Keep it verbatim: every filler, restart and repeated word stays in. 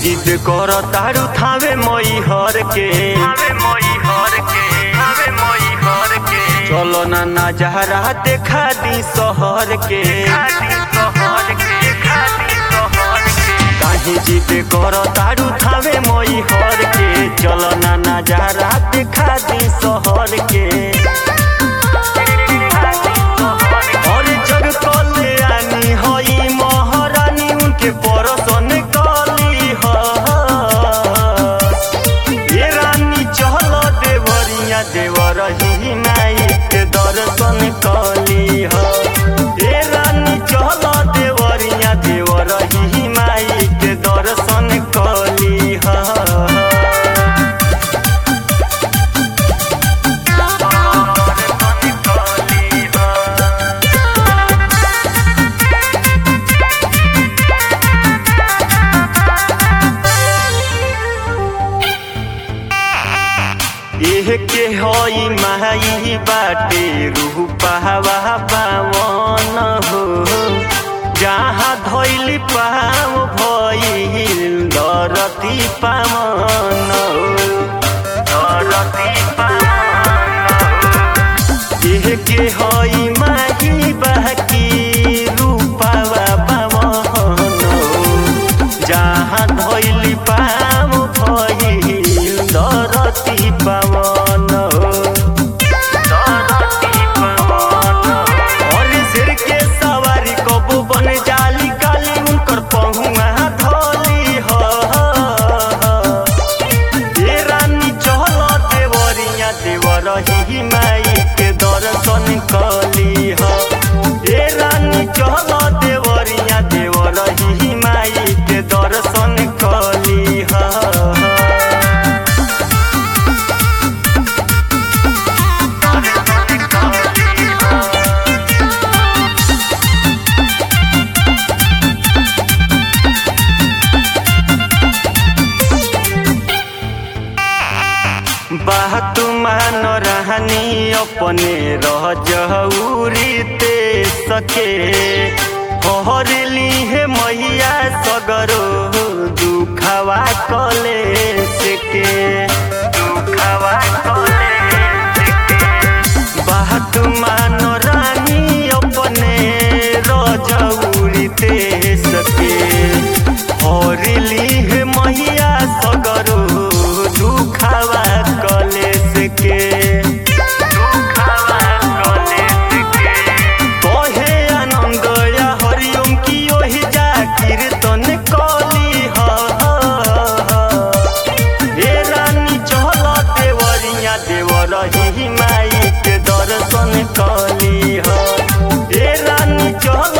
जिद कर तारू थावे मई हर के चलो ना नजारा देखा दी शहर के काहे जिद कर तारू थावे मई हर के चलो ना नजारा देखा दी शहर के और जग कल्याणी हई महारानी उनके परसन कली ह ये रानी चल देवरिया देवर ही माई के दर्शन कली ह ये रानी चल देवरिया देवर ही माई के दर्शन कली ह के हई माई बाटे रूपवा पावन हो जहाँ धैली पाव भइल दरती पावन दरती पावन के हई माई बाकी रूपवा पावन जहाँ धैली पाव भइल दरती पावन ही माई के दर्शन कली ह ए रानी चल देवरिया देवर ही माई के दर्शन कली ह बात मान रहनी अपने रह जहूरी ते सके हरली है मैया सगरो दुखवा कले सके दुखवा कले बात मान रानी अपने रह जहूरी ते सके हरली है मैया सगरो दुखवा कलेस के कहे आनंद या हरिओम की ओहि जा कीर्तन कली ह हे रानी चल देवरिया देवर ही माई के दर्शन कली ह हे रानी चल